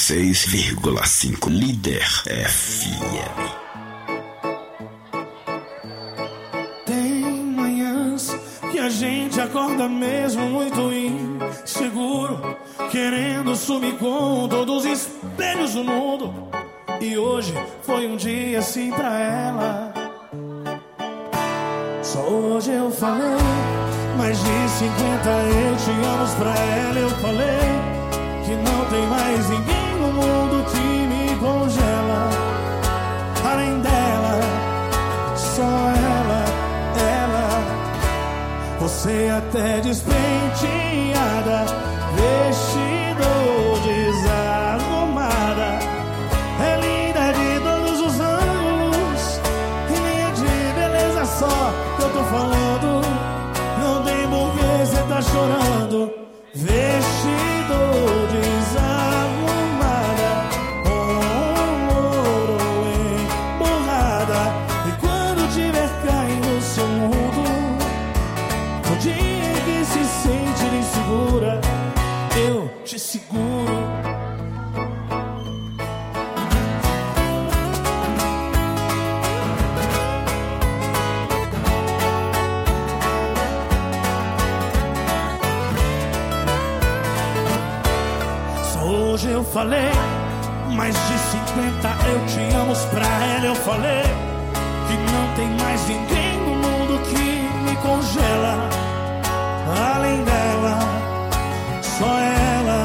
96,5 Líder FM. Tem manhãs que a gente acorda mesmo muito inseguro, querendo sumir com todos os espelhos do mundo. E hoje foi um dia assim pra ela. Só hoje eu falei mais de 50 eu te amo pra ela. Eu falei que não tem mais ninguém no mundo que me congela. Além dela, só ela. Você até despenteada, vestido desarrumada, é linda de todos os ângulos, e nem é de beleza só que eu tô falando. Não tem porquê cê tá chorando. Vestido desarrumada, com ouro emburrada, e quando tiver caindo no seu mundo, no dia em que se sente insegura, eu te seguro. Hoje eu falei mais de 50 eu te amo pra ela. Eu falei que não tem mais ninguém no mundo que me congela. Além dela, só ela.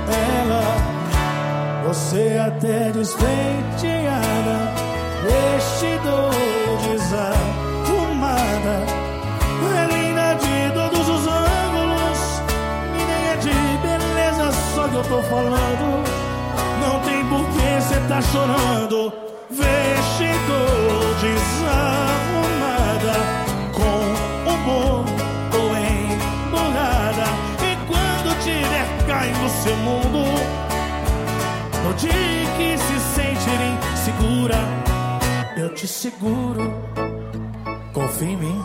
Você até despenteada, vestido desarrumada, é linda de todos os ângulos, e nem é de beleza só que eu tô falando. Não tem porquê cê tá chorando. Vestido desarrumada, com humor ou emburrada, e quando tiver caindo no seu mundo, no dia que se sentir insegura, eu te seguro. Confia em mim.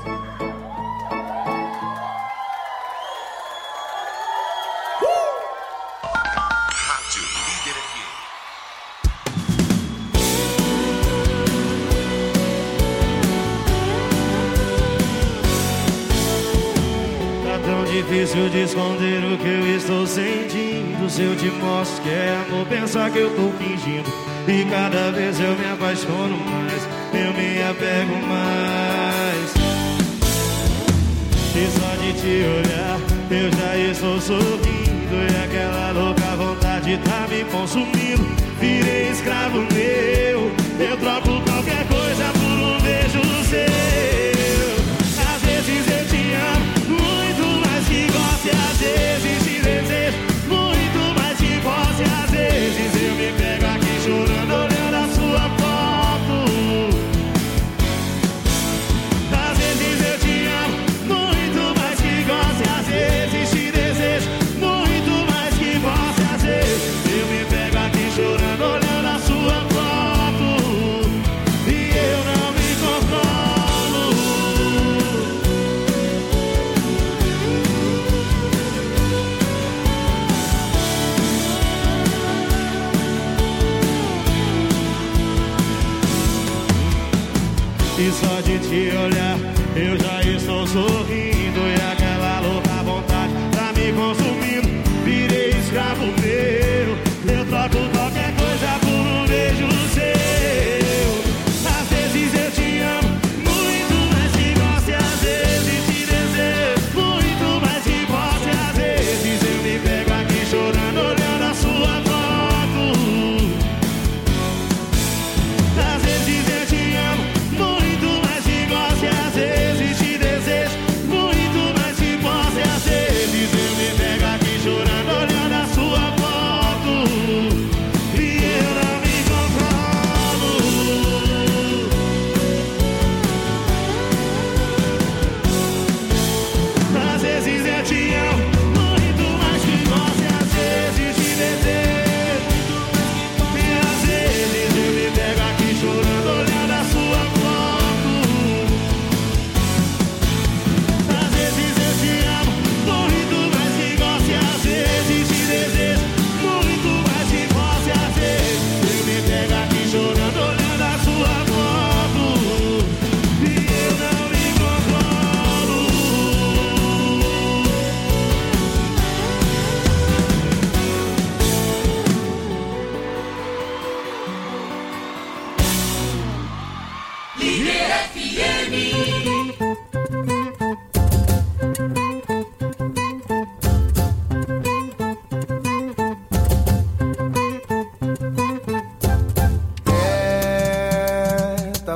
Difícil de esconder o que eu estou sentindo. Se eu te mostro que é amor, pensar que eu tô fingindo. E cada vez eu me apaixono mais, eu me apego mais. E só de te olhar eu já estou sorrindo, e aquela louca vontade tá me consumindo. Virei escravo meu, eu troco qualquer coisa por um beijo seu. Às vezes eu te amo que goste, às vezes te desejo muito mais que você. Às vezes eu me pego aqui chorando, olhando a sua foto. Às vezes eu te amo muito mais que goste, às vezes te desejo muito mais que você. Às vezes eu me pego aqui chorando, olhando a sua foto, e eu não me controlo. E só de te olhar eu já estou sorrindo, e aquela louca vontade tá me consumindo. Virei escravo meu, eu troco qualquer coisa por um beijo seu. Às vezes eu te amo muito mais que você, às vezes te desejo muito mais que você. Às vezes eu me pego aqui chorando, olhando a sua foto. Às vezes eu te amo muito mais que goste, às vezes te desejo muito mais que possa. Às vezes eu me pego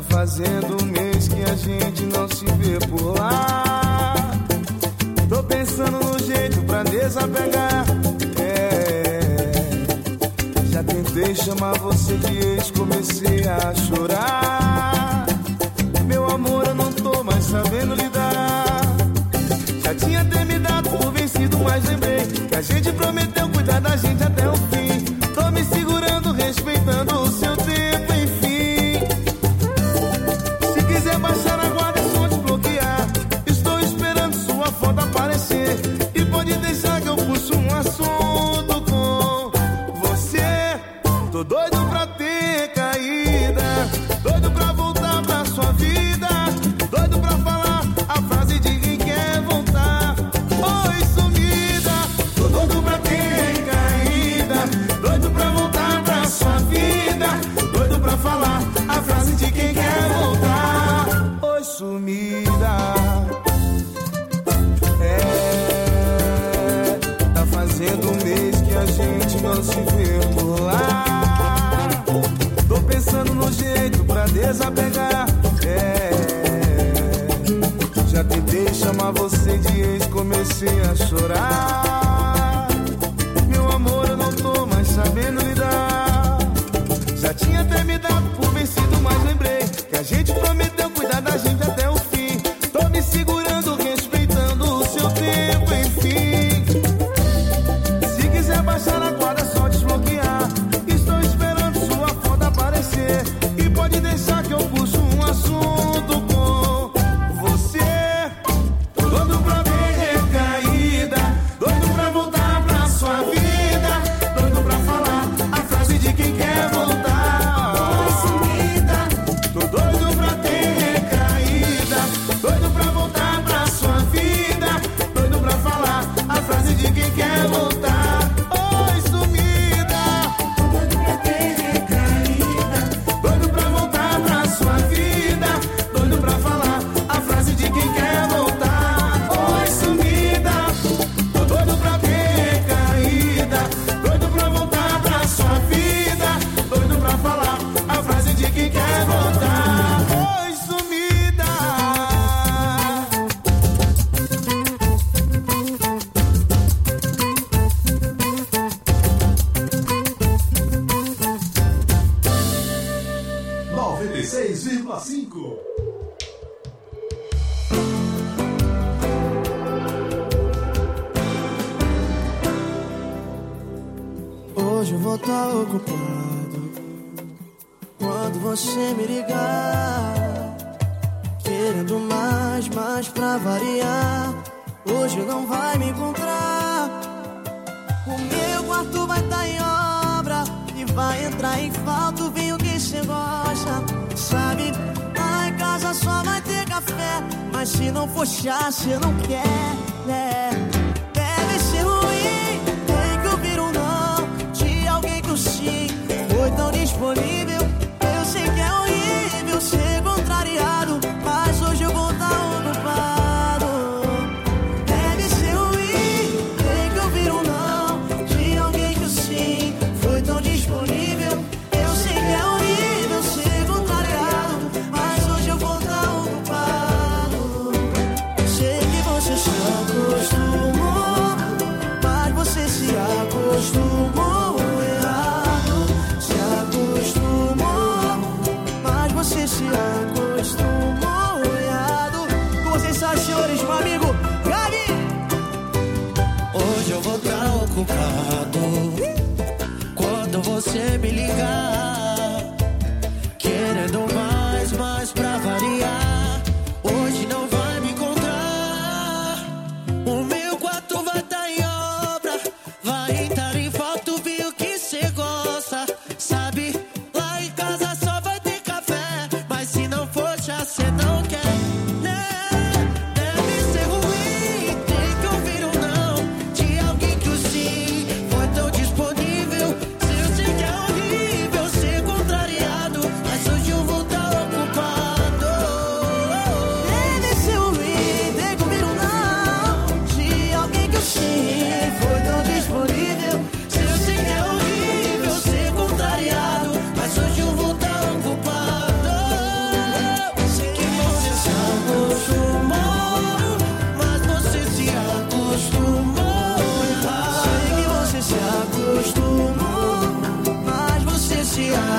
Tá fazendo um mês que a gente não se vê por lá. Tô pensando no jeito pra desapegar. Já tentei chamar você de ex, comecei a chorar. Meu amor, eu não tô mais sabendo lidar. Já tinha até me dado por vencido, mas lembrei que a gente prometeu cuidar da gente até o fim. Tô me segurando, respeitando o seu tempo, enfim. Se quiser baixar a guarda, é só desbloquear. Estou esperando sua foto aparecer. E pode deixar que eu puxo um assunto com você. Tô doido pra ter caída, doido pra voltar pra sua vida, doido pra falar a frase de quem quer voltar. Oi, sumida. Tô doido pra ter caída, doido pra voltar pra sua vida, doido pra falar a frase de quem quer voltar. Oi, sumida. Tá fazendo um mês que a gente não se vê por lá. Tô pensando no jeito pra desapegar. Já tentei chamar você de ex, comecei a chorar. Meu amor, eu não tô mais sabendo lidar. Já tinha até me dado por vencido, mas lembrei que a gente prometeu cuidar da gente até o fim. Tô me segurando, respeitando o seu tempo, enfim. Se quiser baixar a guarda, é só desbloquear. Estou esperando sua foto aparecer. E pode deixar que eu puxo um assunto com você. Tô doido pra ver recaída, doido pra voltar pra sua vida, doido pra falar a frase de quem quer voltar. Oi, sumida. Tô doido pra ter recaída, doido pra voltar pra sua vida, doido pra falar a frase de quem quer voltar. Oi, sumida. Tô doido pra ter recaída, doido pra voltar pra sua vida, doido pra falar a frase de quem quer voltar. Oi, sumida. Tô doido pra ter recaída, doido pra voltar pra sua vida, doido pra falar a frase de quem quer voltar. Oi, sumida. 96,5. Hoje eu vou estar ocupado quando você me ligar, querendo mais pra variar. Hoje não vai me encontrar. O meu quarto vai estar em obra e vai entrar em falta o vinho que cê gosta. Sabe, lá em casa só vai ter café, mas se não for chá, cê não quer, né? Deve ser ruim, tem que ouvir um não de alguém que o sim foi tão disponível. Eu sei que é horrível ser contrariado, mas hoje eu vou estar ocupado. Deve ser ruim, tem que ouvir um não de alguém que o sim foi tão disponível. Eu sei que é horrível ser contrariado, mas hoje eu vou estar ocupado. Sei que você se acostumou, mas você se acostumou errado. Se acostumou, mas você se acostumou errado. Com vocês, senhores, meu amigo Gabi. Hoje eu vou estar ocupado quando você me ligar, querendo mais pra variar. Hoje não vai me encontrar. O meu quarto vai estar em obra, vai estar em falta o vinho que cê gosta. Sabe, lá em casa só vai ter café, mas se não for chá, cê não quer, né? Deve ser ruim, tem que ouvir um não de alguém que o sim foi tão disponível. Se eu sei que é horrível ser contrariado, mas hoje eu vou estar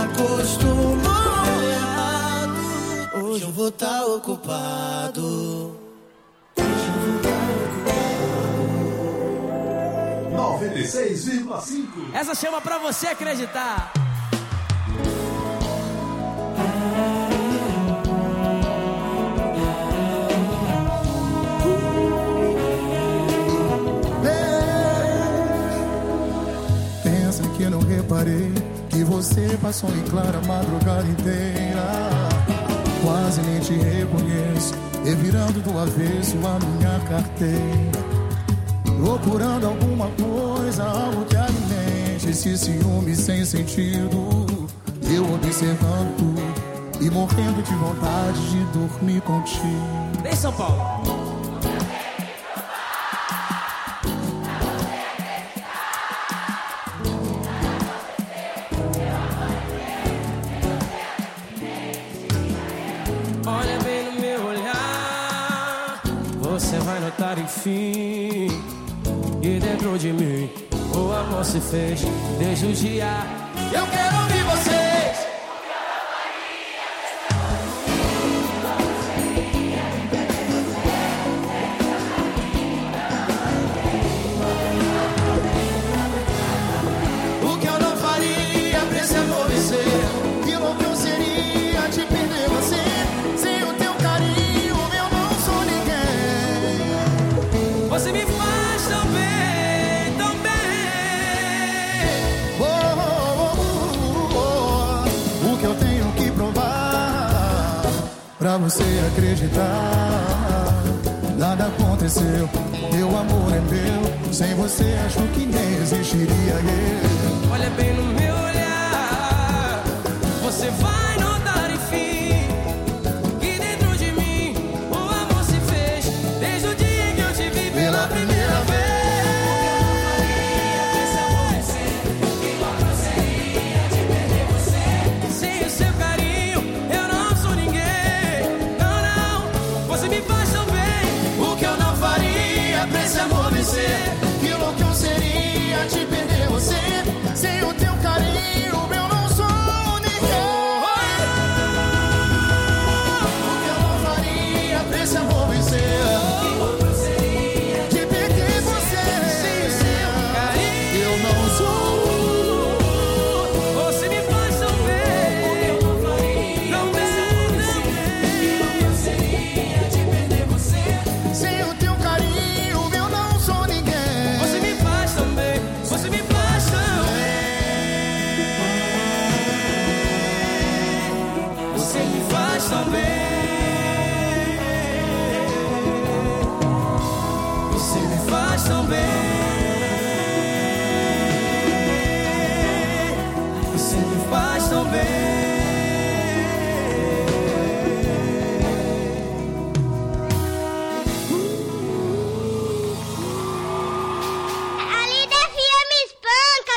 acostumou errado. Hoje eu vou estar ocupado. 96,5. Essa chama pra você acreditar. Pensa que eu não reparei que você passou em clara a madrugada inteira. Quase nem te reconheço, revirando do avesso a minha carteira. Procurando alguma coisa, algo que alimente esse ciúme sem sentido. Eu observando tudo e morrendo de vontade de dormir contigo. Vem, São Paulo. Olha bem no meu olhar, você vai notar enfim. E dentro de mim o amor se fez desde o dia. Eu quero ouvir vocês. O que eu não faria pra esse amor vencer? Que louco eu seria de perder você. Sem o teu carinho eu não sou ninguém. Você me faz tão bem, tão bem. O que eu tenho que provar pra você acreditar? Nada aconteceu, meu amor é meu. Sem você acho que nem existiria eu. Olha bem no meu olhar, você vai notar enfim que dentro de mim o amor se fez desde o dia que eu te vi pela primeira vez. Sem o seu carinho eu não sou ninguém. Não, não, você me faz tão bem. O que eu não faria pra esse amor vencer? Que louco eu seria de perder você. Sem o teu carinho eu não sou ninguém. O que eu não faria pra esse amor vencer? De perder você. Sem o seu carinho Eu não sou. você me faz tão bem. Tão bem. Sem o teu carinho eu não sou ninguém. Você me faz tão bem. Você me faz tão bem. Você me faz tão bem. Você me faz tão bem. Você me faz tão bem. A Líder FM espanca,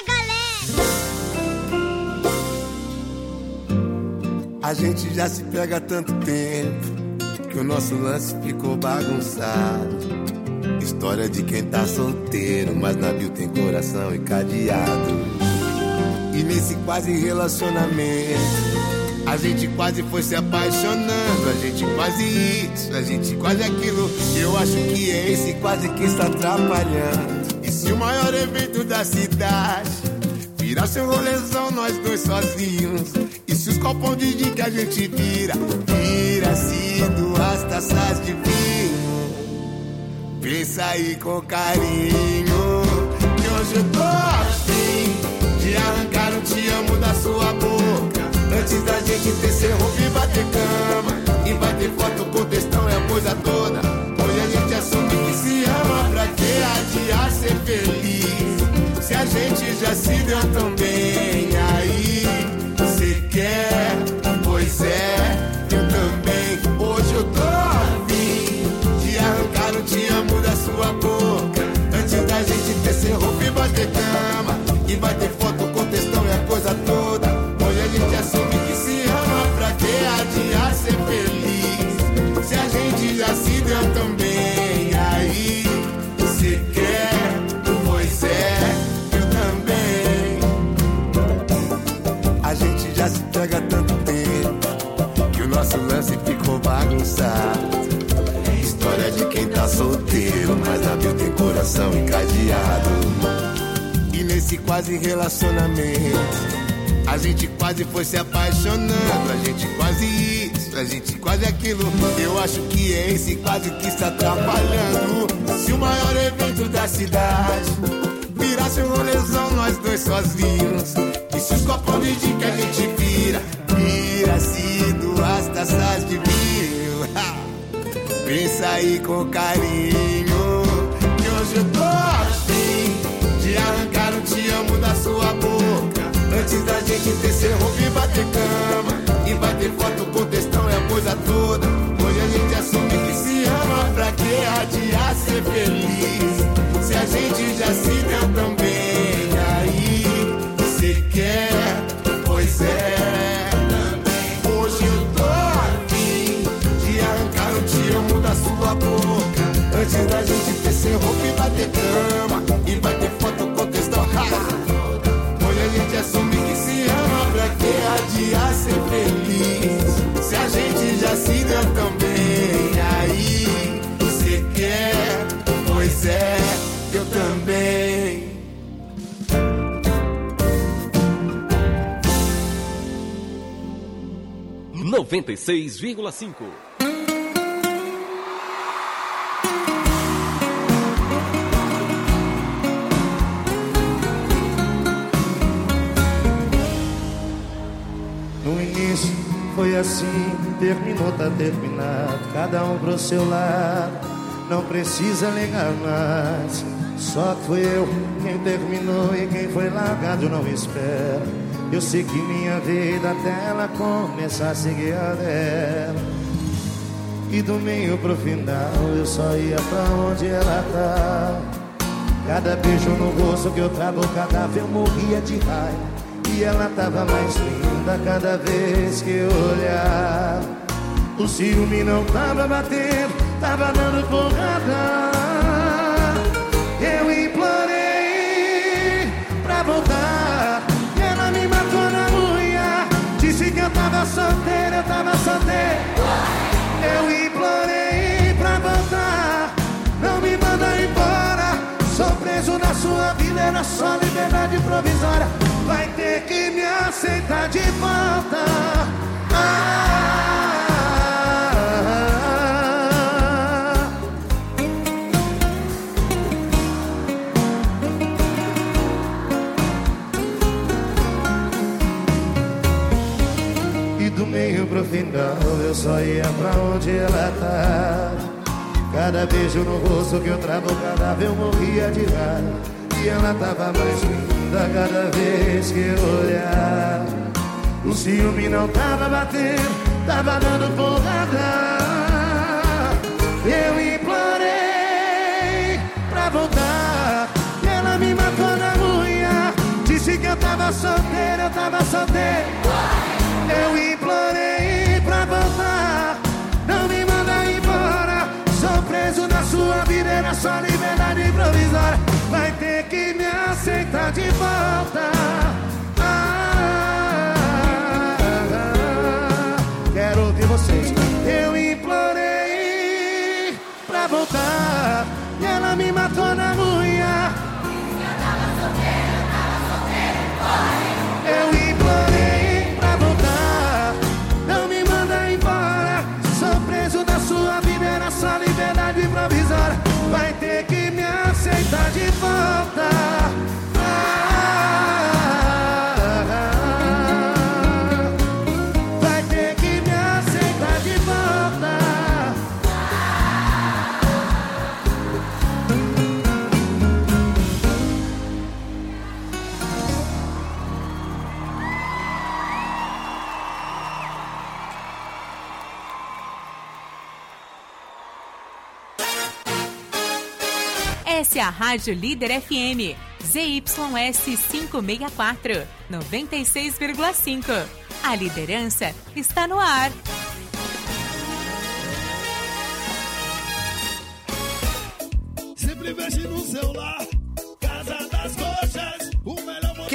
galera. A gente já se pega há tanto tempo que o nosso lance ficou bagunçado. História de quem tá solteiro, mas navio tem coração e cadeado. E nesse quase relacionamento a gente quase foi se apaixonando. A gente quase isso, a gente quase aquilo. Eu acho que é esse quase que está atrapalhando. E se o maior evento da cidade virar seu rolezão, nós dois sozinhos? E se os copão de gin que a gente vira-se duas taças de vinho? Pensa aí com carinho, que hoje eu tô afim de arrancar um te amo da sua boca. Antes da gente ter ser roupa e bater cama, e bater foto com textão é a coisa toda. Hoje a gente assume que se ama, pra que adiar ser feliz? Se a gente já se deu tão bem, aí cê quer? Pois é, eu também. Hoje eu tô afim de arrancar um te amo da sua boca. Antes da gente ter ser roupa e bater cama, e bater foto com textão é a coisa toda. Hoje a gente assume que se ama, pra que carrega tanto tempo que o nosso lance ficou bagunçado. História de quem tá solteiro, mas na vida tem coração encadeado. E nesse quase relacionamento a gente quase foi se apaixonando. A gente quase isso, a gente quase aquilo. Eu acho que é esse quase que está atrapalhando. Se o maior evento da cidade virasse um rolezão, nós dois sozinhos, e se os copos de gin que a gente vira-se 2 taças de vinho. Pensa aí com carinho, que hoje eu tô afim de arrancar um te amo da sua boca, antes da gente descer roupa e bater cama, e bater foto com textão é a coisa toda. Hoje a gente assume que se ama, pra que adiar ser feliz, se a gente já se deu tão bem. Aí, cê quer, pois é, hoje eu tô afim de arrancar um te amo da sua boca, antes da gente descer roupa e bater cama, e bater foto com textão. Hoje a gente assume que se ama, pra que adiar ser feliz, se a gente já se deu tão bem. Aí, cê quer, pois é, eu também. (96,5) No início foi assim, terminou, tá terminado, cada um pro seu lado, não precisa ligar mais. Só que fui eu quem terminou e quem foi largado não espera. Eu sei que minha vida até ela começar a seguir a dela, e do meio pro final eu só ia pra onde ela tá. Cada beijo no rosto que eu trago cadáver eu morria de raiva, e ela tava mais linda cada vez que eu olhava. O ciúme não tava batendo, tava dando porrada. Eu implorei pra voltar, e ela me matou na unha. Disse que eu tava solteiro, eu tava solteiro. Eu implorei pra voltar, não me manda embora. Sou preso na sua vida, era só liberdade provisória. Vai ter que me aceitar de volta. E do meio pro final eu só ia pra onde ela tá. Cada beijo no rosto que eu trago cadáver eu morria de raiva, e ela tava mais linda cada vez que eu olhar. O ciúme não tava batendo, tava dando porrada. Eu implorei pra voltar, e ela me matou na unha. Disse que eu tava solteiro, eu tava solteiro. Eu implorei pra voltar, não me manda embora. Sou preso na sua vida, era só liberdade provisória. Vai ter que me aceitar de volta. Quero ouvir vocês. Eu implorei pra voltar, e ela me matou na unha. Eu implorei pra voltar, não me manda embora. Sou preso na sua vida, era só liberdade provisória. Vai ter que me aceitar de volta. Vai ter que me aceitar de volta. Essa é a Rádio Líder FM, ZYS 564, 96,5. A liderança está no ar. Sempre investe no celular, Casa das Coxas, o melhor.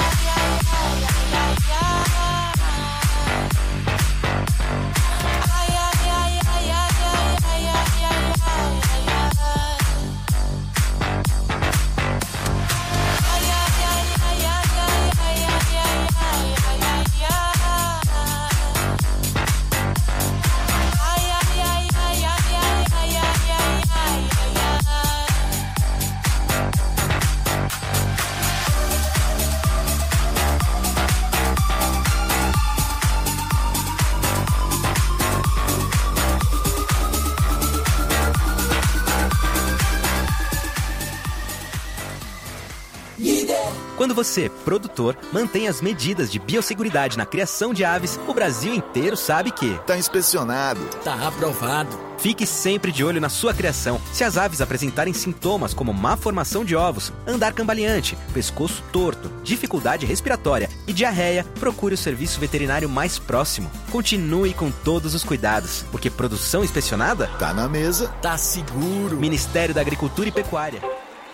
Quando você, produtor, mantém as medidas de biosseguridade na criação de aves, o Brasil inteiro sabe que tá inspecionado, tá aprovado. Fique sempre de olho na sua criação. Se as aves apresentarem sintomas como má formação de ovos, andar cambaleante, pescoço torto, dificuldade respiratória e diarreia, procure o serviço veterinário mais próximo. Continue com todos os cuidados, porque produção inspecionada tá na mesa, tá seguro. Ministério da Agricultura e Pecuária.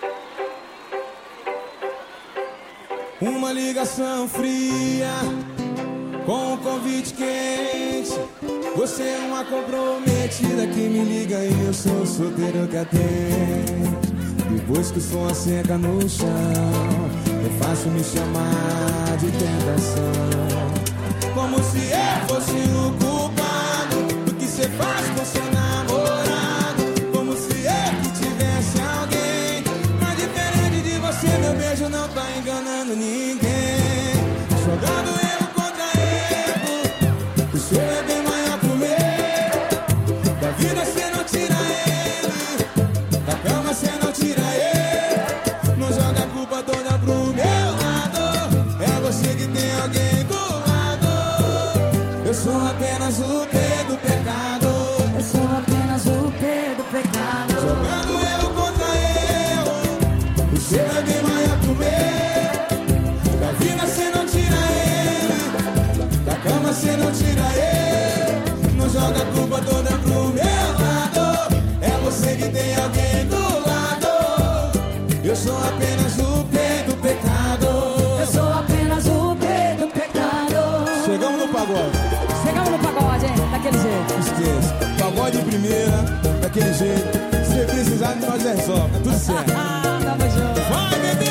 Uma ligação fria com um convite quente. Você é uma comprometida que me liga e eu sou o solteiro que atende. Depois que o som seca no chão, é fácil me chamar de tentação. Como se eu fosse o culpado do que você faz com seu namorado. Como se eu que tivesse alguém. Mas diferente de você, meu beijo não tá enganando ninguém. Jogando erro contra erro, o seu é bem maior que o meu. Da vida cê não tira ele, da cama cê não tira ele. Não joga a culpa toda pro meu lado. É você que tem alguém do lado. Eu sou apenas o P do pecado. Eu sou apenas o P do pecado. Jogando erro contra erro, o seu é bem maior que o meu. Da vida cê não tira ele, da cama cê não tira ele. Não joga a culpa toda pro meu lado. É você que tem alguém do lado. Eu sou apenas o P do pecado. Eu sou apenas o P do pecado. Chegamos no pagode. Chegamos no pagode, hein? Daquele jeito. Esqueça. Pagode em primeira, daquele jeito. Se precisar de nós resolve, tá tudo certo. Tamo junto. Vai, bebê!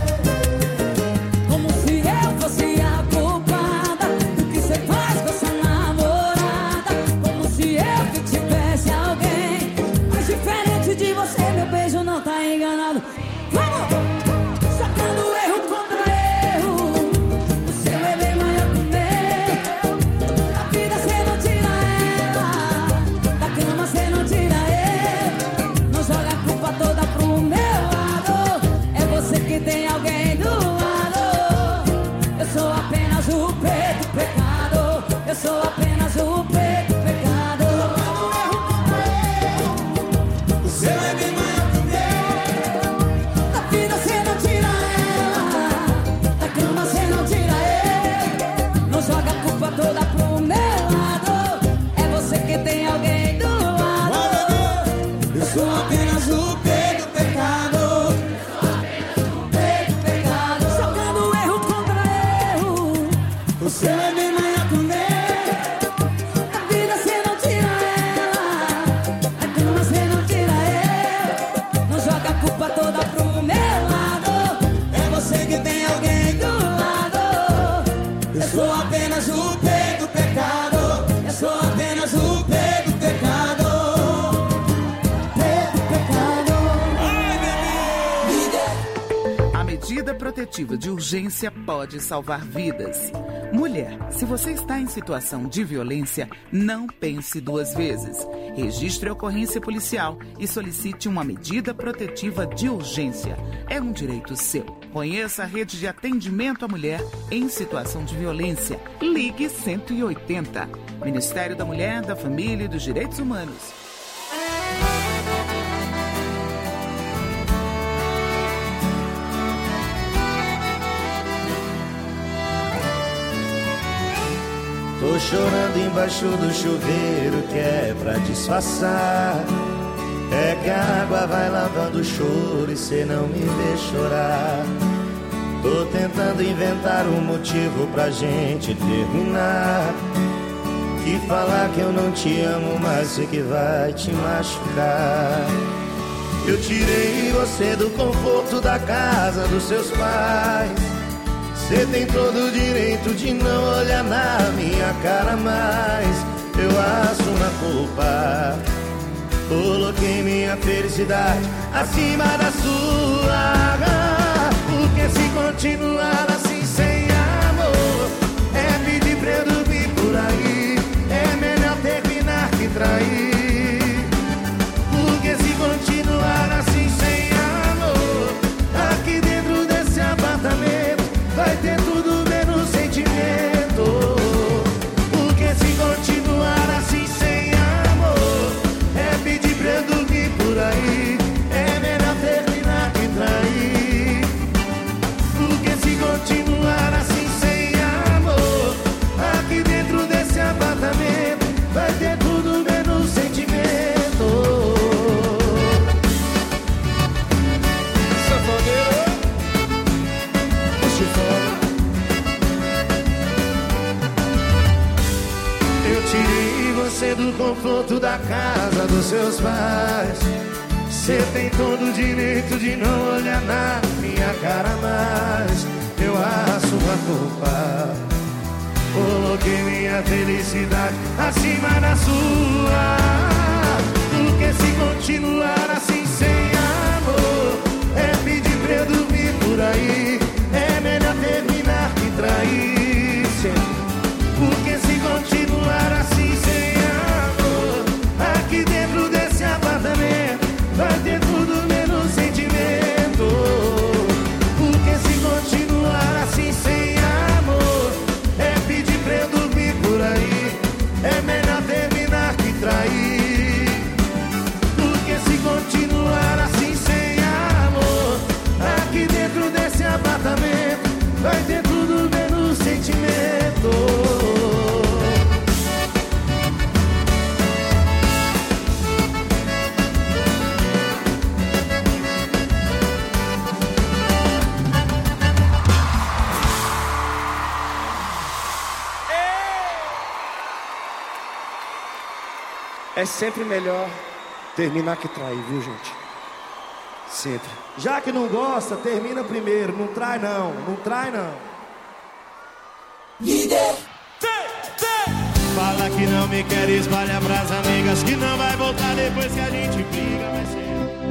Como se eu fosse a culpada do que você faz com essa namorada. Como se eu que tivesse alguém. Mas diferente de você, meu beijo não tá enganado. Vamos! Sacando erro contra erro, o seu é bem maior que o meu. Da vida cê não tira ela, da cama cê não tira ele. Não joga a culpa toda pro meu lado. É você que tem alguém do lado. Eu sou apenas o P do pecado. Eu sou apenas o P do pecado. O seu é bem maior que o meu. Da vida cê não tira ela, da cama cê não tira ele. Não joga a culpa toda pro meu lado. É você que tem alguém do lado. Eu sou apenas o P do pecado. P do pecado. Jogando erro contra erro, o seu é bem maior que o meu. Da vida cê não tira ela, da cama cê não tira ele. Não joga a culpa toda pro meu lado. É você que tem alguém do lado. Eu sou apenas o P do pecado. Eu sou apenas o P do pecado. P do pecado. A medida protetiva de urgência pode salvar vidas. Mulher, se você está em situação de violência, não pense duas vezes. Registre a ocorrência policial e solicite uma medida protetiva de urgência. É um direito seu. Conheça a rede de atendimento à mulher em situação de violência. Ligue 180. Ministério da Mulher, da Família e dos Direitos Humanos. Tô chorando embaixo do chuveiro que é pra disfarçar. É que a água vai lavando o choro e cê não me vê chorar. Tô tentando inventar um motivo pra gente terminar. Que falar que eu não te amo, mas sei que vai te machucar. Eu tirei você do conforto da casa dos seus pais. Cê tem todo o direito de não olhar na minha cara, mas eu assumo a culpa. Coloquei minha felicidade acima da sua. Porque se continuar assim sem amor, é pedir pra eu dormir por aí. É melhor terminar que trair. Porque se continuar assim sem amor, aqui dentro desse apartamento viver do conforto da casa dos seus pais. Você tem todo o direito de não olhar na minha cara mais. Eu assumo a culpa. Coloquei minha felicidade acima da sua. Porque se continuar assim sem amor, é pedir pra eu dormir por aí. É melhor terminar que trair. Porque se continuar assim sem amor, aqui dentro desse apartamento vai ter tudo menos sentimento. Porque se continuar assim sem amor, é pedir pra eu dormir por aí. É melhor terminar que trair. Porque se continuar assim sem amor, aqui dentro desse apartamento vai ter tudo menos sentimento. É sempre melhor terminar que trair, viu, gente? Sempre. Já que não gosta, termina primeiro. Não trai não, não trai não. Líder. Fala que não me quer, espalha pras amigas que não vai voltar depois que a gente briga, vai ser.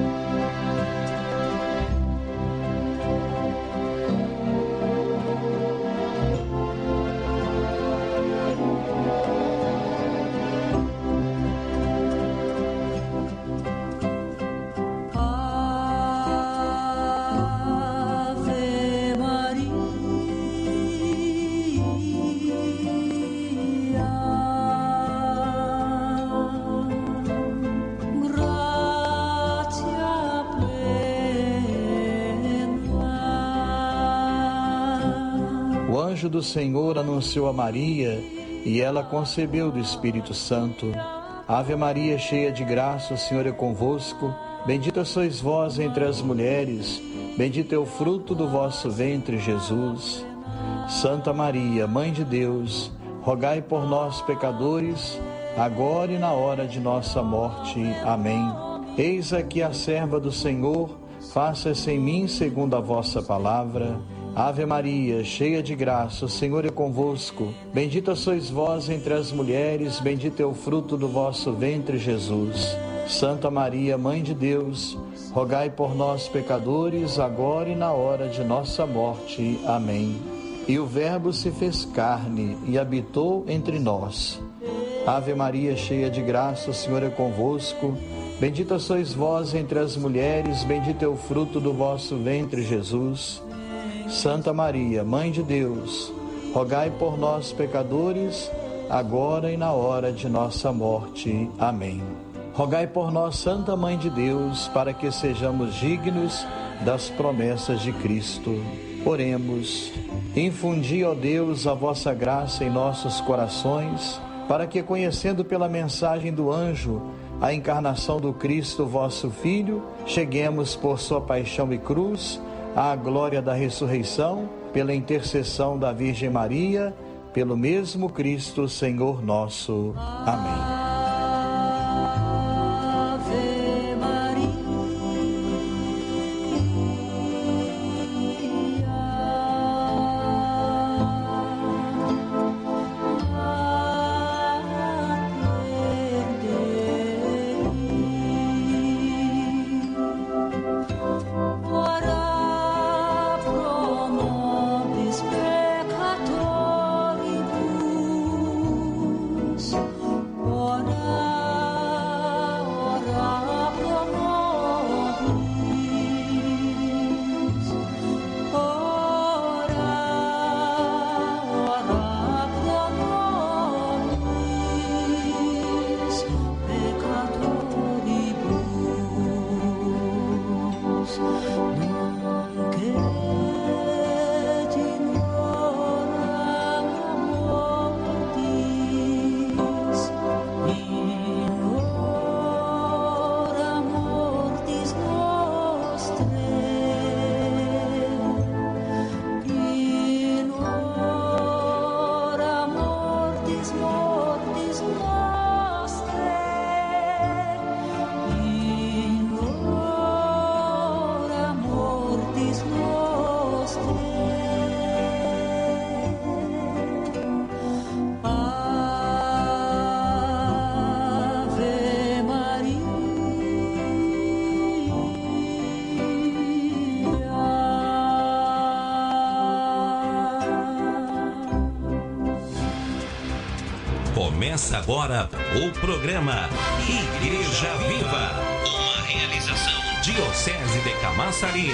O anjo do Senhor anunciou a Maria e ela concebeu do Espírito Santo. Ave Maria, cheia de graça, o Senhor é convosco. Bendita sois vós entre as mulheres, bendito é o fruto do vosso ventre, Jesus. Santa Maria, Mãe de Deus, rogai por nós, pecadores, agora e na hora de nossa morte. Amém. Eis aqui a serva do Senhor, faça-se em mim segundo a vossa palavra. Ave Maria, cheia de graça, o Senhor é convosco. Bendita sois vós entre as mulheres, bendito é o fruto do vosso ventre, Jesus. Santa Maria, Mãe de Deus, rogai por nós, pecadores, agora e na hora de nossa morte. Amém. E o Verbo se fez carne e habitou entre nós. Ave Maria, cheia de graça, o Senhor é convosco. Bendita sois vós entre as mulheres, bendito é o fruto do vosso ventre, Jesus. Santa Maria, Mãe de Deus, rogai por nós, pecadores, agora e na hora de nossa morte. Amém. Rogai por nós, Santa Mãe de Deus, para que sejamos dignos das promessas de Cristo. Oremos. Infundi, ó Deus, a vossa graça em nossos corações, para que, conhecendo pela mensagem do anjo a encarnação do Cristo, vosso Filho, cheguemos por sua paixão e cruz à glória da ressurreição, pela intercessão da Virgem Maria, pelo mesmo Cristo, Senhor nosso. Amém. Peccatoribus, Começa agora o programa Igreja Viva, uma realização Diocese de Camaçari.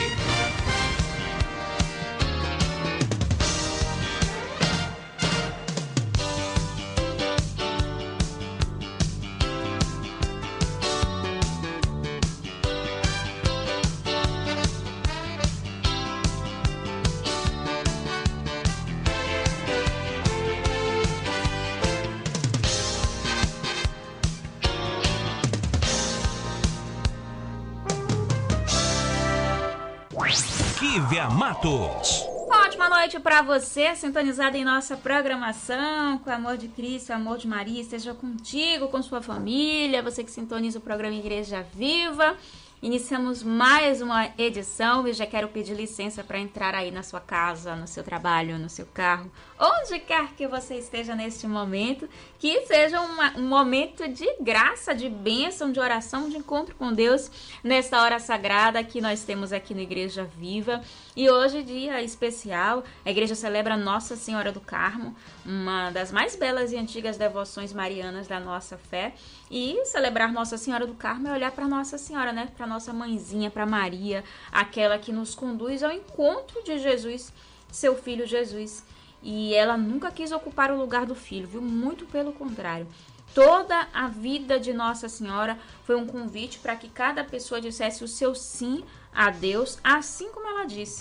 Kívia Matos. Ótima noite para você, sintonizado em nossa programação, com o amor de Cristo, o amor de Maria, esteja contigo, com sua família, você que sintoniza o programa Igreja Viva. Iniciamos mais uma edição e já quero pedir licença para entrar aí na sua casa, no seu trabalho, no seu carro, onde quer que você esteja neste momento, que seja um momento de graça, de bênção, de oração, de encontro com Deus nesta hora sagrada que nós temos aqui na Igreja Viva. E hoje, dia especial, a igreja celebra Nossa Senhora do Carmo, uma das mais belas e antigas devoções marianas da nossa fé. E celebrar Nossa Senhora do Carmo é olhar para Nossa Senhora, né? Para nossa mãezinha, para Maria, aquela que nos conduz ao encontro de Jesus, seu filho Jesus. E ela nunca quis ocupar o lugar do filho, viu? Muito pelo contrário. Toda a vida de Nossa Senhora foi um convite para que cada pessoa dissesse o seu sim a Deus, assim como ela disse.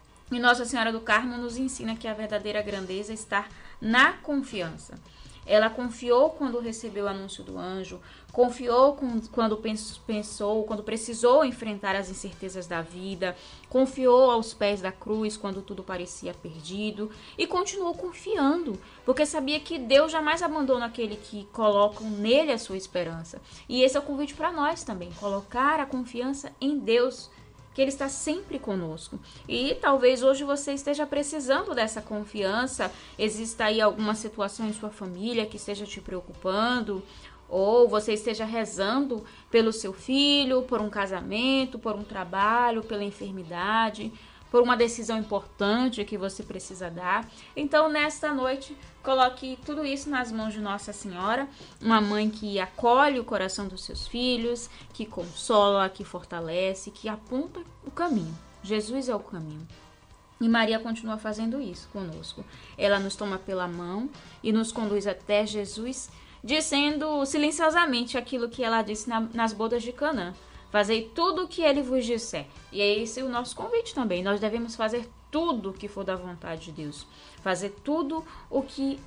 E Nossa Senhora do Carmo nos ensina que a verdadeira grandeza está na confiança. Ela confiou quando recebeu o anúncio do anjo, confiou quando pensou, quando precisou enfrentar as incertezas da vida, confiou aos pés da cruz quando tudo parecia perdido e continuou confiando, porque sabia que Deus jamais abandona aquele que colocam nele a sua esperança. E esse é o convite para nós também, colocar a confiança em Deus, que Ele está sempre conosco. E talvez hoje você esteja precisando dessa confiança, exista aí alguma situação em sua família que esteja te preocupando, ou você esteja rezando pelo seu filho, por um casamento, por um trabalho, pela enfermidade, por uma decisão importante que você precisa dar. Então, nesta noite, coloque tudo isso nas mãos de Nossa Senhora, uma mãe que acolhe o coração dos seus filhos, que consola, que fortalece, que aponta o caminho. Jesus é o caminho. E Maria continua fazendo isso conosco. Ela nos toma pela mão e nos conduz até Jesus, dizendo silenciosamente aquilo que ela disse nas bodas de Canaã. Fazei tudo o que ele vos disser. E é esse o nosso convite também. Nós devemos fazer tudo o que for da vontade de Deus. Fazer tudo o que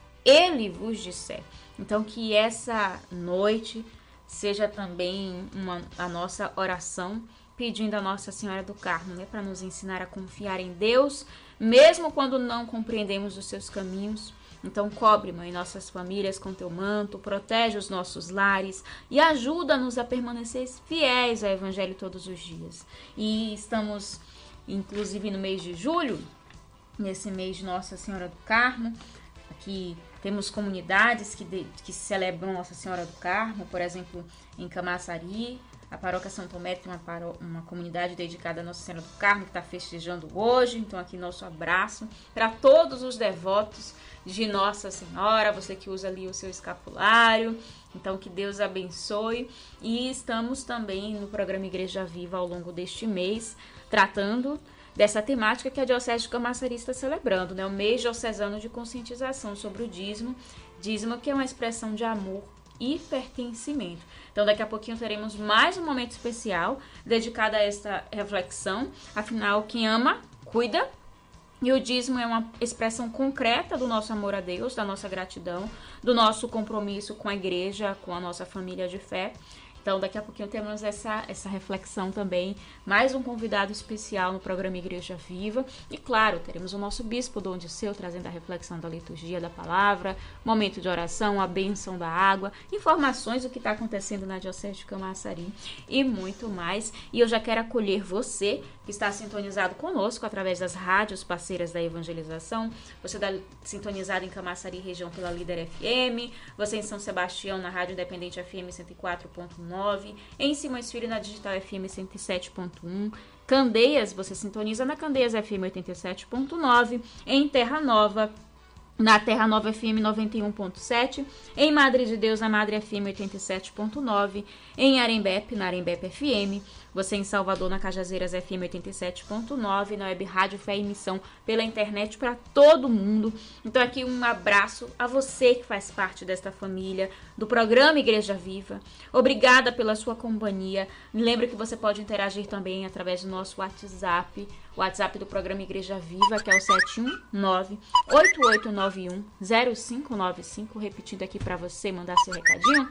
ele vos disser. Então, que essa noite seja também a nossa oração, pedindo a Nossa Senhora do Carmo, né, para nos ensinar a confiar em Deus, mesmo quando não compreendemos os seus caminhos. Então, cobre, Mãe, nossas famílias com teu manto, protege os nossos lares e ajuda-nos a permanecer fiéis ao Evangelho todos os dias. E estamos, inclusive, no mês de julho, nesse mês de Nossa Senhora do Carmo. Aqui temos comunidades que celebram Nossa Senhora do Carmo, por exemplo, em Camaçari. A Paróquia São Tomé tem uma comunidade dedicada a Nossa Senhora do Carmo que está festejando hoje. Então, aqui nosso abraço para todos os devotos de Nossa Senhora, você que usa ali o seu escapulário. Então, que Deus abençoe. E estamos também no programa Igreja Viva ao longo deste mês, tratando dessa temática que a Diocese de Camaçari está celebrando, né? O mês diocesano de conscientização sobre o dízimo. Dízimo que é uma expressão de amor e pertencimento. Então, daqui a pouquinho teremos mais um momento especial dedicado a esta reflexão. Afinal, quem ama, cuida. E o dízimo é uma expressão concreta do nosso amor a Deus, da nossa gratidão, do nosso compromisso com a igreja, com a nossa família de fé. Então, daqui a pouquinho temos essa reflexão também, mais um convidado especial no programa Igreja Viva. E, claro, teremos o nosso Bispo Dom Disseu trazendo a reflexão da liturgia da palavra, momento de oração, a bênção da água, informações do que está acontecendo na Diocese de Camaçari e muito mais. E eu já quero acolher você que está sintonizado conosco através das rádios parceiras da evangelização. Você está sintonizado em Camaçari, região pela Líder FM, você em São Sebastião na Rádio Independente FM 104.9, em Simões Filho na Digital FM 107.1, Candeias, você sintoniza na Candeias FM 87.9, em Terra Nova na Terra Nova FM 91.7, em Madre de Deus, na Madre FM 87.9, em Arembepe, na Arembepe FM, você em Salvador, na Cajazeiras FM 87.9, na Web Rádio Fé e Missão, pela internet para todo mundo. Então aqui um abraço a você que faz parte desta família, do programa Igreja Viva. Obrigada pela sua companhia. Lembre que você pode interagir também através do nosso WhatsApp, o WhatsApp do programa Igreja Viva, que é o 719-8891-0595, repetindo aqui para você mandar seu recadinho,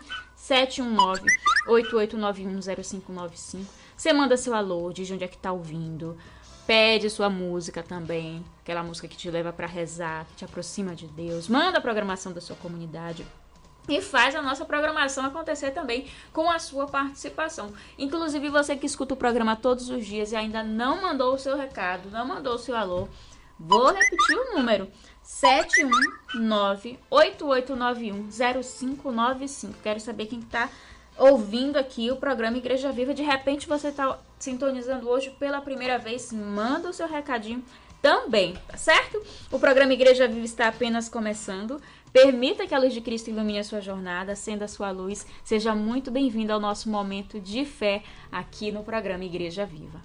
719-8891-0595. Você manda seu alô, diz onde é que tá ouvindo, pede sua música também, aquela música que te leva para rezar, que te aproxima de Deus, manda a programação da sua comunidade. E faz a nossa programação acontecer também com a sua participação. Inclusive você que escuta o programa todos os dias e ainda não mandou o seu recado, não mandou o seu alô, vou repetir o número: 719-8891-0595. Quero saber quem está ouvindo aqui o programa Igreja Viva. De repente você está sintonizando hoje pela primeira vez, manda o seu recadinho também, tá certo? O programa Igreja Viva está apenas começando. Permita que a luz de Cristo ilumine a sua jornada, acenda a sua luz. Seja muito bem-vindo ao nosso momento de fé aqui no programa Igreja Viva.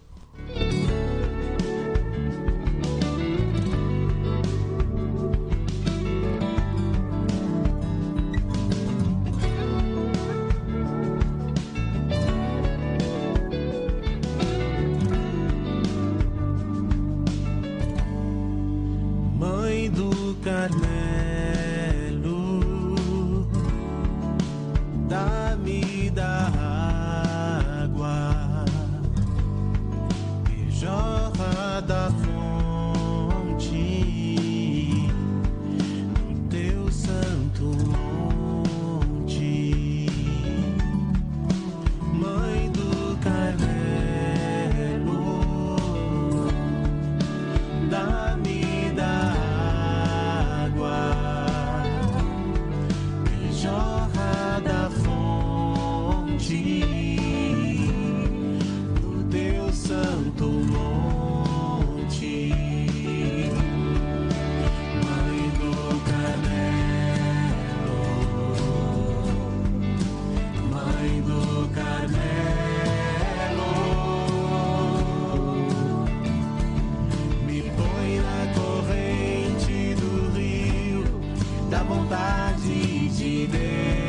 Mãe do Carmelo, dá-me da água que jorra da fonte do teu santo monte. Mãe do Carmelo, dá-me da água que jorra da fonte do teu santo monte. Mãe do Carmelo, Mãe do Carmelo, me põe na corrente do rio da vontade de Deus.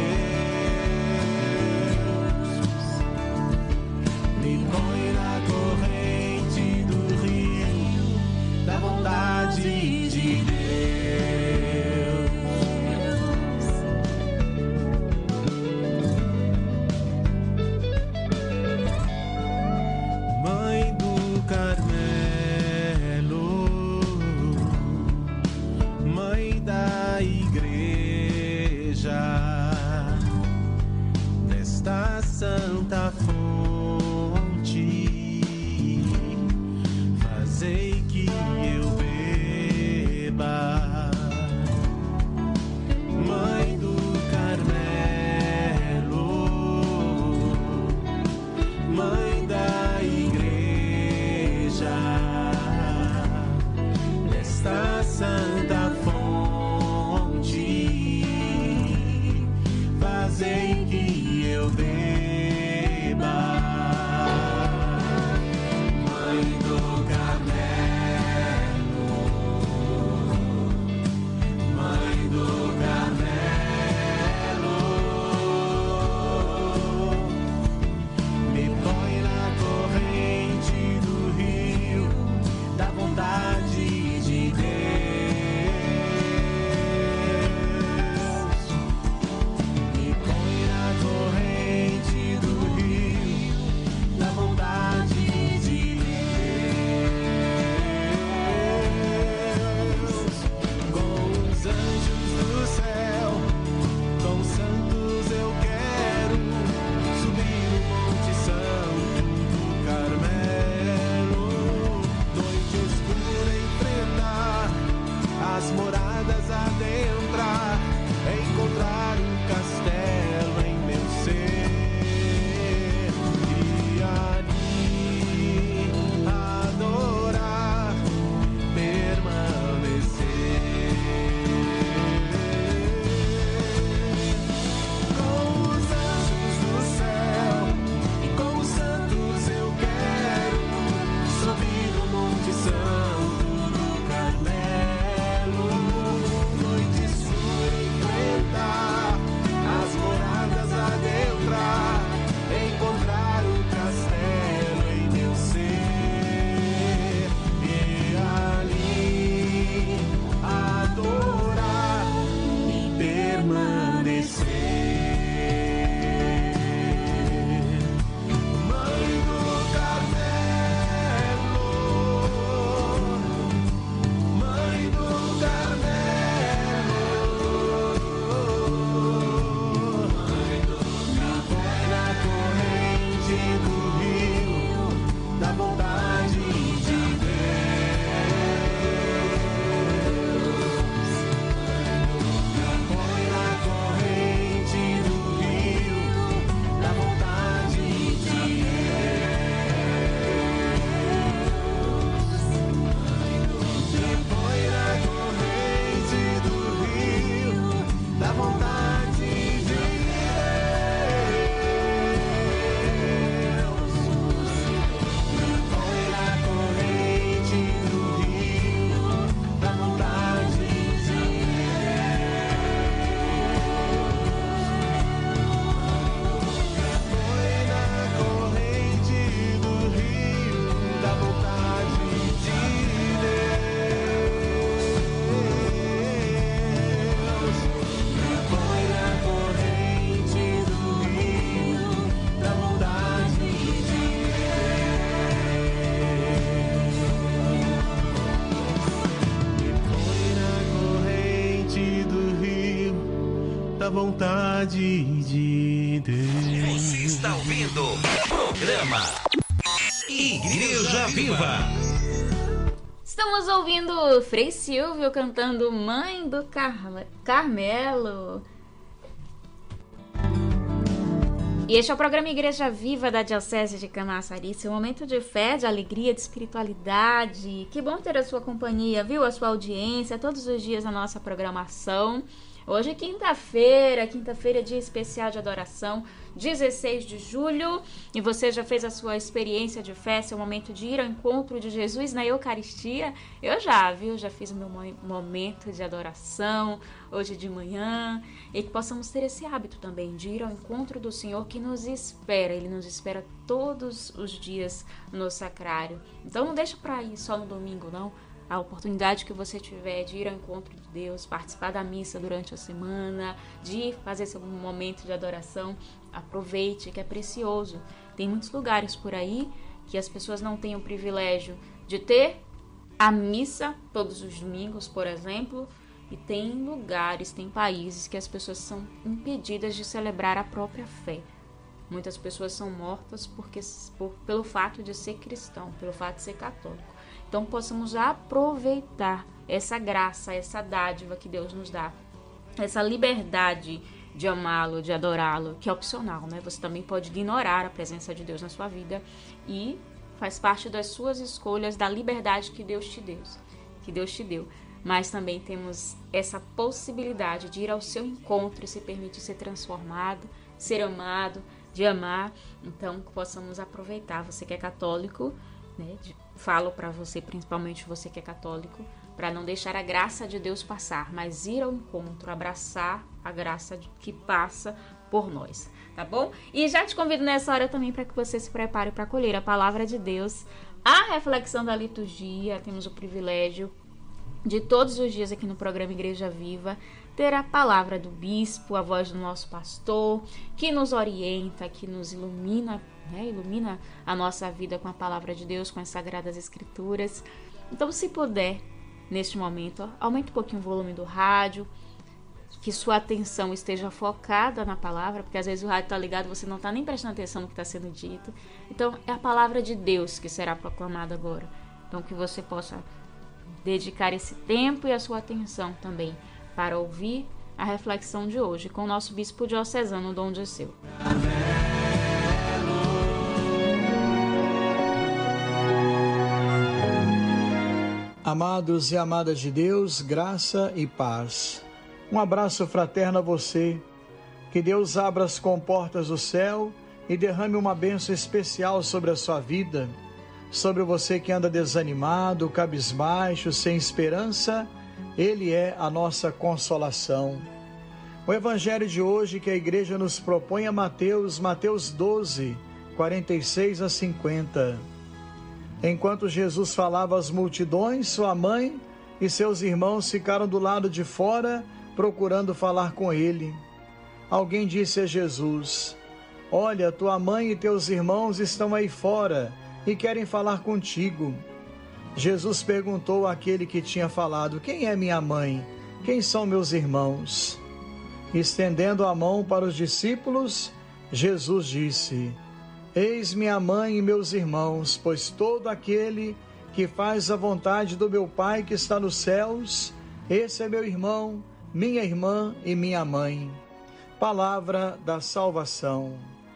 Me põe na corrente do rio da vontade de Deus. Mãe do Carmelo, Mãe da Igreja, desta santa fonte, fazei que eu beba da vontade de Deus. Você está ouvindo o programa Igreja Viva. Estamos ouvindo Frei Silvio cantando Mãe do Carmelo. E este é o programa Igreja Viva da Diocese de Camaçari, seu momento de fé, de alegria, de espiritualidade. Que bom ter a sua companhia, viu? A sua audiência, todos os dias na nossa programação. Hoje é quinta-feira, dia especial de adoração, 16 de julho, e você já fez a sua experiência de fé, seu momento de ir ao encontro de Jesus na Eucaristia? Eu já, viu? Já fiz o meu momento de adoração hoje de manhã, e que possamos ter esse hábito também de ir ao encontro do Senhor que nos espera. Ele nos espera todos os dias no sacrário. Então não deixa para ir só no domingo, não. A oportunidade que você tiver de ir ao encontro de Deus, participar da missa durante a semana, de fazer seu momento de adoração, aproveite, que é precioso. Tem muitos lugares por aí que as pessoas não têm o privilégio de ter a missa todos os domingos, por exemplo, e tem lugares, tem países que as pessoas são impedidas de celebrar a própria fé. Muitas pessoas são mortas pelo fato de ser cristão, pelo fato de ser católico. Então, possamos aproveitar essa graça, essa dádiva que Deus nos dá, essa liberdade de amá-lo, de adorá-lo, que é opcional, né? Você também pode ignorar a presença de Deus na sua vida e faz parte das suas escolhas, da liberdade que Deus te deu. Mas também temos essa possibilidade de ir ao seu encontro e se permitir ser transformado, ser amado, de amar. Então, que possamos aproveitar. Você que é católico, né? Falo para você, principalmente você que é católico, para não deixar a graça de Deus passar, mas ir ao encontro, abraçar a graça que passa por nós, tá bom? E já te convido nessa hora também para que você se prepare para acolher a palavra de Deus, a reflexão da liturgia. Temos o privilégio de todos os dias aqui no programa Igreja Viva ter a palavra do bispo, a voz do nosso pastor, que nos orienta, que nos ilumina, né? Ilumina a nossa vida com a palavra de Deus, com as Sagradas Escrituras. Então, se puder, neste momento, aumente um pouquinho o volume do rádio, que sua atenção esteja focada na palavra, porque às vezes o rádio está ligado e você não está nem prestando atenção no que está sendo dito. Então, é a palavra de Deus que será proclamada agora. Então, que você possa dedicar esse tempo e a sua atenção também para ouvir a reflexão de hoje com o nosso bispo diocesano, Dom Dirceu. Amados e amadas de Deus, graça e paz. Um abraço fraterno a você. Que Deus abra as comportas do céu e derrame uma bênção especial sobre a sua vida, sobre você que anda desanimado, cabisbaixo, sem esperança. Ele é a nossa consolação. O evangelho de hoje que a igreja nos propõe é Mateus 12, 46 a 50. Enquanto Jesus falava às multidões, sua mãe e seus irmãos ficaram do lado de fora, procurando falar com ele. Alguém disse a Jesus: "Olha, tua mãe e teus irmãos estão aí fora e querem falar contigo." Jesus perguntou àquele que tinha falado: "Quem é minha mãe? Quem são meus irmãos?" Estendendo a mão para os discípulos, Jesus disse: "Eis minha mãe e meus irmãos, pois todo aquele que faz a vontade do meu Pai que está nos céus, esse é meu irmão, minha irmã e minha mãe." Palavra da salvação.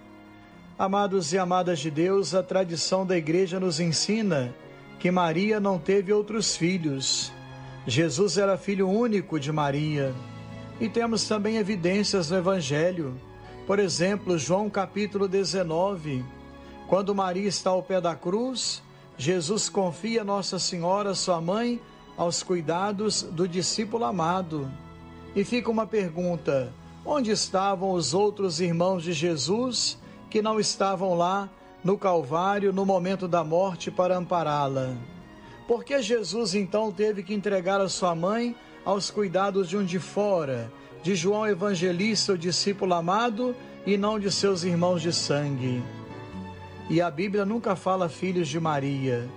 Amados e amadas de Deus, a tradição da igreja nos ensina que Maria não teve outros filhos. Jesus era filho único de Maria. E temos também evidências no Evangelho. Por exemplo, João capítulo 19. Quando Maria está ao pé da cruz, Jesus confia Nossa Senhora, sua mãe, aos cuidados do discípulo amado. E fica uma pergunta: onde estavam os outros irmãos de Jesus que não estavam lá no Calvário, no momento da morte, para ampará-la? Por que Jesus então teve que entregar a sua mãe aos cuidados de um de fora, de João Evangelista, o discípulo amado, e não de seus irmãos de sangue? E a Bíblia nunca fala filhos de Maria.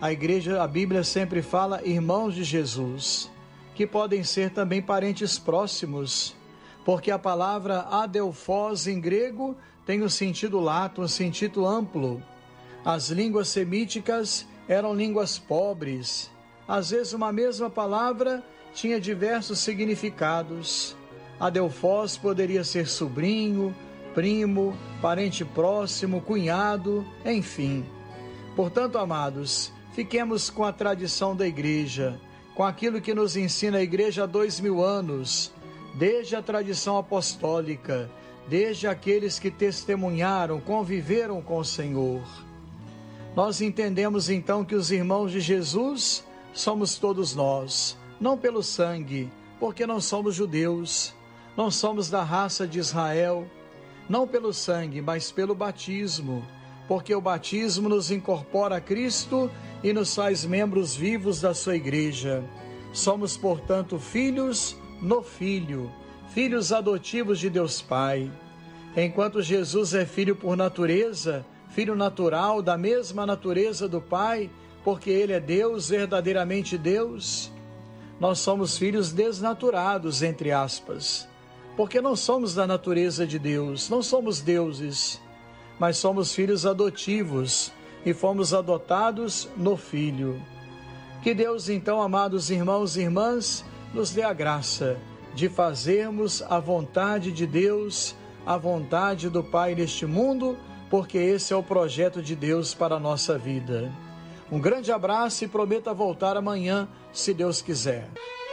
A Bíblia sempre fala irmãos de Jesus, que podem ser também parentes próximos. porque a palavra adelphos em grego tem um sentido lato, um sentido amplo. As línguas semíticas eram línguas pobres. Às vezes uma mesma palavra tinha diversos significados. Adelphos poderia ser sobrinho, primo, parente próximo, cunhado, enfim. Portanto, amados, fiquemos com a tradição da igreja, com aquilo que nos ensina a igreja há 2000 anos, desde a tradição apostólica, desde aqueles que testemunharam, conviveram com o Senhor. Nós entendemos então que os irmãos de Jesus somos todos nós, não pelo sangue, porque não somos judeus, não somos da raça de Israel, não pelo sangue, mas pelo batismo, porque o batismo nos incorpora a Cristo e nos faz membros vivos da sua igreja. Somos, portanto, filhos no Filho, filhos adotivos de Deus Pai. Enquanto Jesus é filho por natureza, filho natural da mesma natureza do Pai, porque Ele é Deus, verdadeiramente Deus, nós somos filhos desnaturados, entre aspas, porque não somos da natureza de Deus, não somos deuses, mas somos filhos adotivos e fomos adotados no Filho. Que Deus, então, amados irmãos e irmãs, nos dê a graça de fazermos a vontade de Deus, a vontade do Pai neste mundo, porque esse é o projeto de Deus para a nossa vida. Um grande abraço e prometa voltar amanhã, se Deus quiser.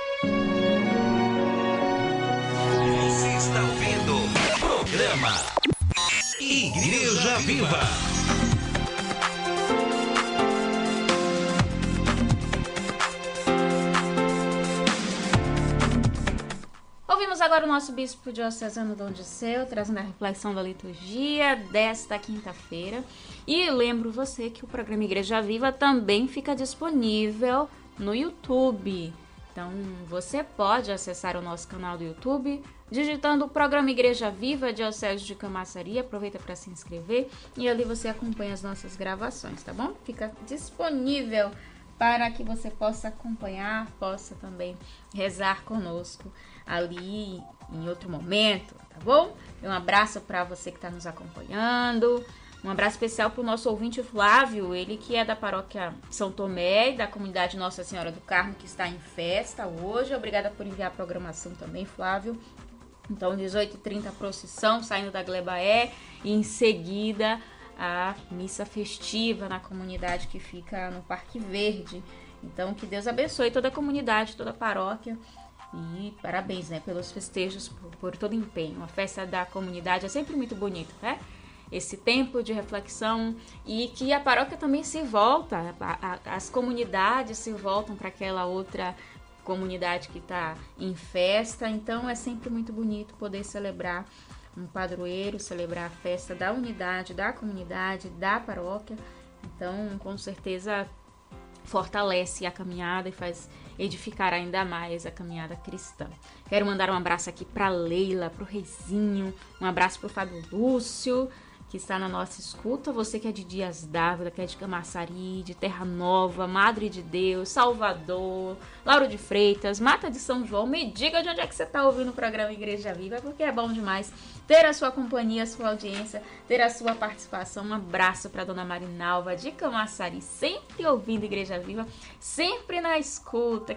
Você está ouvindo o programa Igreja Viva. Ouvimos agora o nosso bispo diocesano Dom Disseu, trazendo a reflexão da liturgia desta quinta-feira. E lembro você que o programa Igreja Viva também fica disponível no YouTube. Então, você pode acessar o nosso canal do YouTube, digitando o programa Igreja Viva, Diocese de Camaçari. Aproveita para se inscrever e ali você acompanha as nossas gravações, tá bom? Fica disponível para que você possa acompanhar, possa também rezar conosco ali em outro momento, tá bom? Um abraço para você que está nos acompanhando. Um abraço especial para o nosso ouvinte Flávio, ele que é da paróquia São Tomé e da comunidade Nossa Senhora do Carmo, que está em festa hoje. Obrigada por enviar a programação também, Flávio. Então, 18h30 a procissão, saindo da Glebaé, e em seguida a missa festiva na comunidade que fica no Parque Verde. Então, que Deus abençoe toda a comunidade, toda a paróquia. E parabéns, né, pelos festejos, por todo empenho. A festa da comunidade é sempre muito bonita, né? Esse tempo de reflexão, e que a paróquia também se volta, as comunidades se voltam para aquela outra comunidade que está em festa. Então é sempre muito bonito poder celebrar um padroeiro, celebrar a festa da unidade, da comunidade, da paróquia. Então, com certeza, fortalece a caminhada e faz edificar ainda mais a caminhada cristã. Quero mandar um abraço aqui para Leila, para o Reizinho, um abraço para o Fábio Lúcio, que está na nossa escuta. Você que é de Dias Dávila, que é de Camaçari, de Terra Nova, Madre de Deus, Salvador, Lauro de Freitas, Mata de São João, me diga de onde é que você está ouvindo o programa Igreja Viva, porque é bom demais ter a sua companhia, a sua audiência, ter a sua participação. Um abraço para Dona Marinalva de Camaçari, sempre ouvindo Igreja Viva, sempre na escuta.